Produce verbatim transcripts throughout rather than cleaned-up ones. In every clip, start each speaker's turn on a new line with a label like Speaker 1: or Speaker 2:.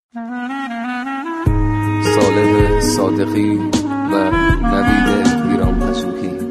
Speaker 1: صالح صادقی و نوید ایران پژوهی.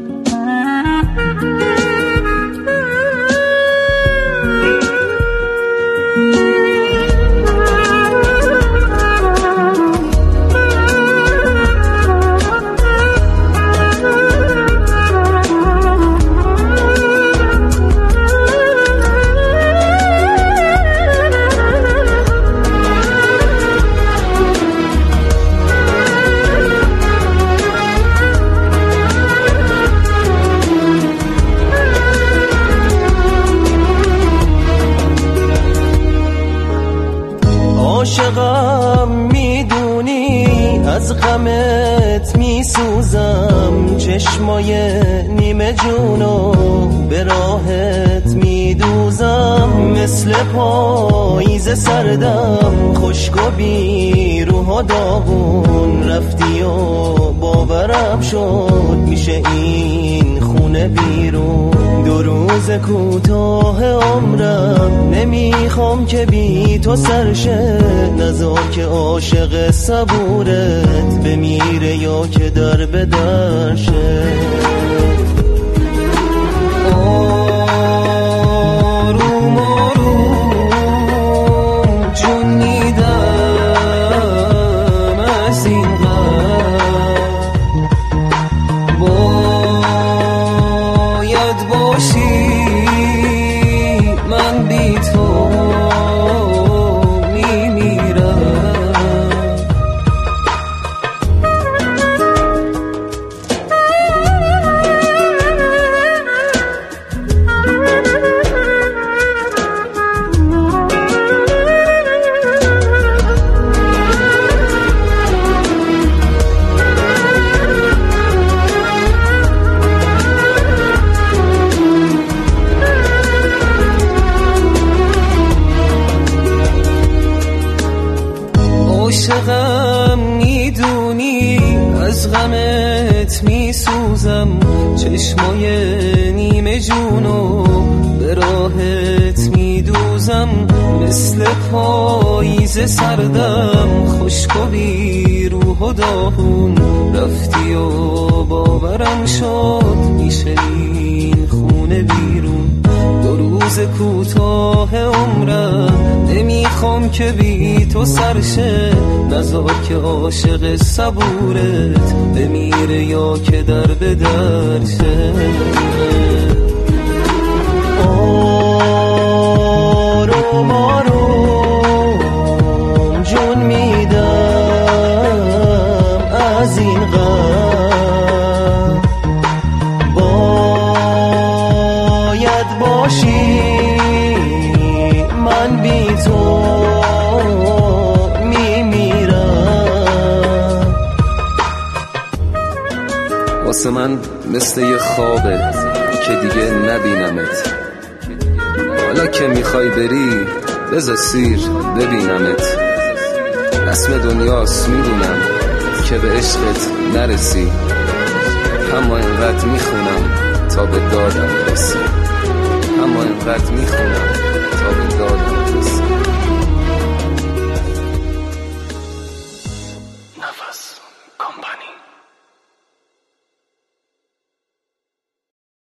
Speaker 2: عاشقم میدونی از غمت میسوزم، چشمای نیمه جونو به راحت میدوزم، مثل پاییز سردم خشک و بی روح و داغون، رفتی و باورم شد میشه این خونه بیرون. دو روز کوتاه عمرم نمیخوام که بی تو سرشه، نذار که عاشق صبورت بمیره یا که در به در شه. آروم آروم جون میدم از این غم، باید باشی من بی تو عاشقم میدونی از غمت میسوزم، چشمای نیمه جونو به راحت میدوزم، مثل پاییز سردم خشک و بی روح و داغون، رفتی و باورم شد میشه این خونه بیرون. دو روز کوتاه عمرم نمیخوام که بی تو سرشه، نذار که عاشق صبورت بمیره یا که در به در شه. آروم آروم جون میدم از این غم، باید باشی من بی تو میمیرم.
Speaker 1: واسه من مثل یه خوابه که دیگه نبینمت، حالا که میخوای بری بذار سیر ببینمت. رسم دنیاست میدونم که به عشقت نرسی، اما اینقدر میخونم تا به دادم برسی، اما اینقدر میخونم